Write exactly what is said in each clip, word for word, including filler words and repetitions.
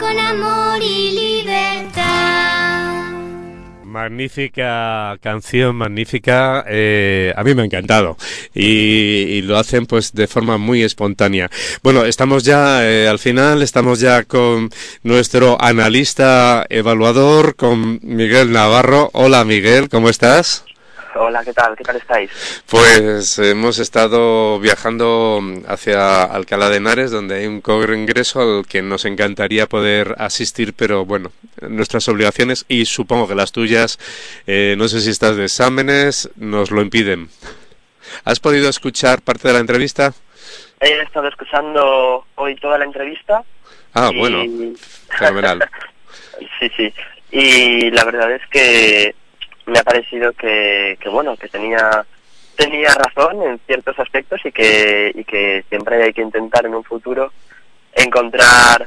con amor y libertad. Magnífica canción, magnífica, eh, a mí me ha encantado y, y lo hacen pues de forma muy espontánea. Bueno, estamos ya eh, al final, estamos ya con nuestro analista evaluador, con Miguel Navarro. Hola Miguel, ¿cómo estás? Hola, ¿qué tal? ¿Qué tal estáis? Pues hemos estado viajando hacia Alcalá de Henares, donde hay un congreso al que nos encantaría poder asistir, pero bueno, nuestras obligaciones y supongo que las tuyas, eh, no sé si estás de exámenes, nos lo impiden. ¿Has podido escuchar parte de la entrevista? He estado escuchando hoy toda la entrevista. Ah, y... bueno, fenomenal. Sí, sí, y la verdad es que me ha parecido que, que bueno, que tenía tenía razón en ciertos aspectos y que y que siempre hay que intentar en un futuro encontrar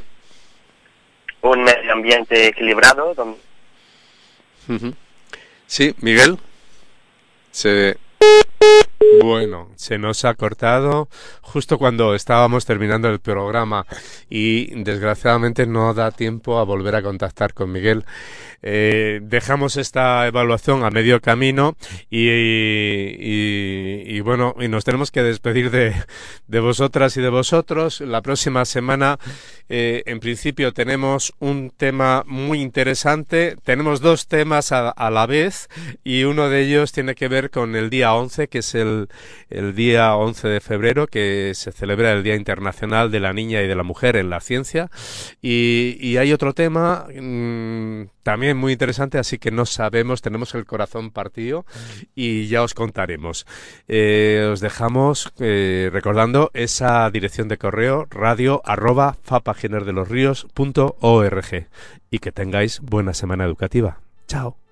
un medio ambiente equilibrado. Donde... Uh-huh. Sí, Miguel. Se... Bueno, se nos ha cortado justo cuando estábamos terminando el programa y desgraciadamente no da tiempo a volver a contactar con Miguel. Eh, dejamos esta evaluación a medio camino y, y, y bueno, y nos tenemos que despedir de, de vosotras y de vosotros. La próxima semana, eh, en principio, tenemos un tema muy interesante. Tenemos dos temas a, a la vez y uno de ellos tiene que ver con el día once, que es el, el día once de febrero, que se celebra el Día Internacional de la Niña y de la Mujer en la Ciencia. Y, y hay otro tema mmm, también muy interesante, así que no sabemos, tenemos el corazón partido y ya os contaremos. Eh, os dejamos eh, recordando esa dirección de correo radio arroba fapaginerdelosrios punto org y que tengáis buena semana educativa. Chao.